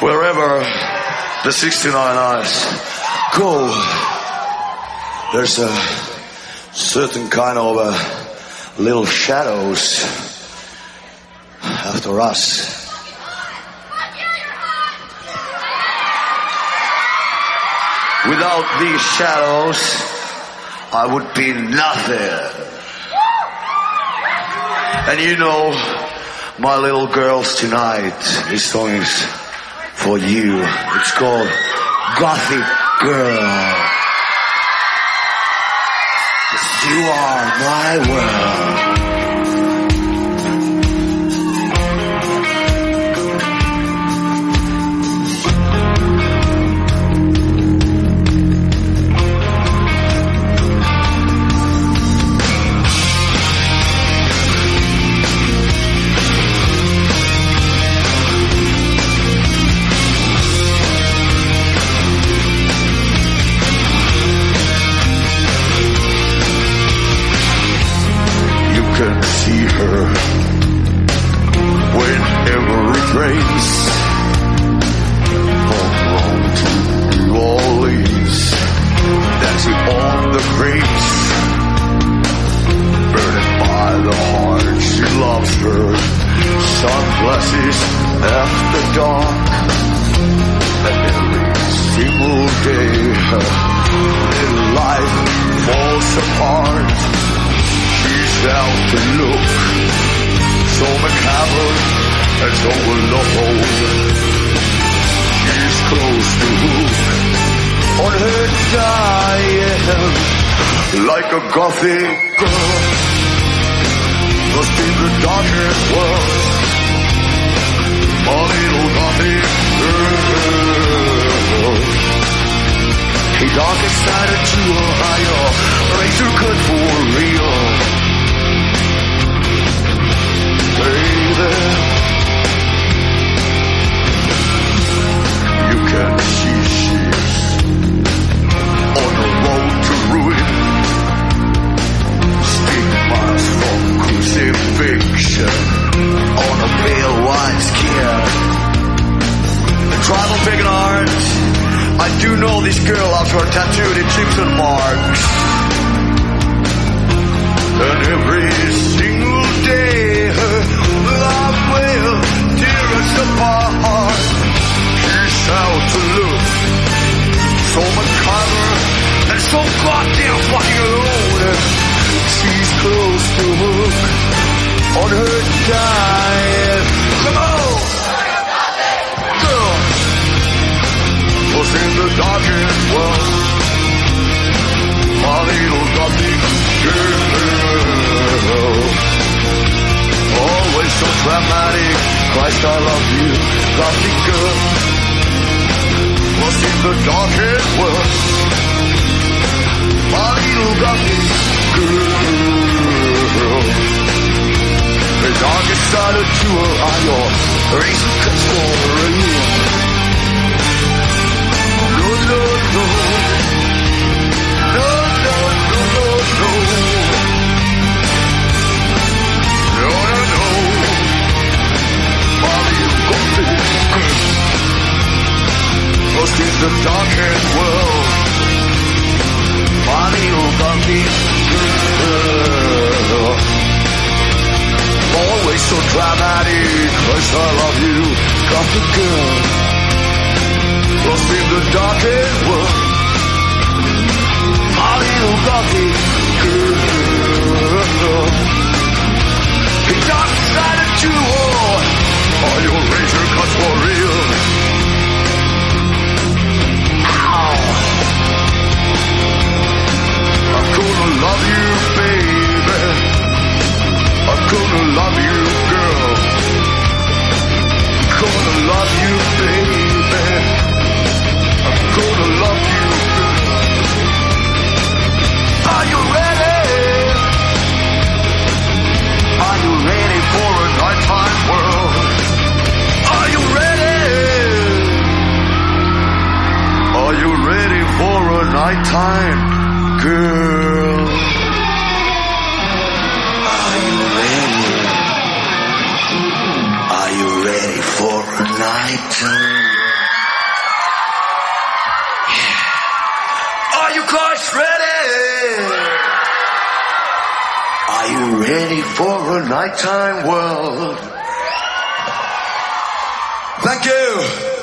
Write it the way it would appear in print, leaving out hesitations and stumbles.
Wherever the 69 eyes go, there's a certain kind of little shadows after us. Without these shadows, I would be nothing. And you know, my little girls tonight, this song is for you. It's called Gothic Girl. 'Cause you are my world. Can see her whenever it rains. From Rome to New Orleans, dancing on the grapes, burdened by the heart. She loves her sunglasses after dark, and every single day her little life falls apart. She's out to look so macabre and so alone. She's close to hook on her dial, like a gothic girl, lost in the darkest world. A little gothic girl. Hey, darkest side of you are higher, razor cut for real. Baby, you can see she's on the road to ruin. Stigmas from crucifixion on a pale white skin. The tribal pagan art. I do know this girl has her tattooed Egyptian marks. And every single day her love will tear us apart. She's out to look so macabre and so goddamn fucking alone. She's close to hook on her dial. Come on! Girl! Was in the darkest world, my little gothic girl. Always so dramatic, Christ I love you, gothic girl. Was in the darkest world, my little gothic girl. The darkest side of you are your razor cuts for real. No, no, no. No, no, no, no, no. No, no, no. Molly, you got this girl. Lost in the darkest world. Molly, you got this girl. Always so dramatic, 'cause I love you, got the girl. Lost in the darkest world, my little gothic girl. The dark side of you are your razor cuts for real. Ow! I'm gonna love you, baby. I'm gonna love you, girl. I'm gonna love you, baby. I'm gonna love you, girl. Are you ready? Are you ready for a nighttime world? Are you ready? Are you ready for a nighttime girl? Are you ready? Are you ready for a nighttime? guys ready? Are you ready for a nighttime world? Thank you.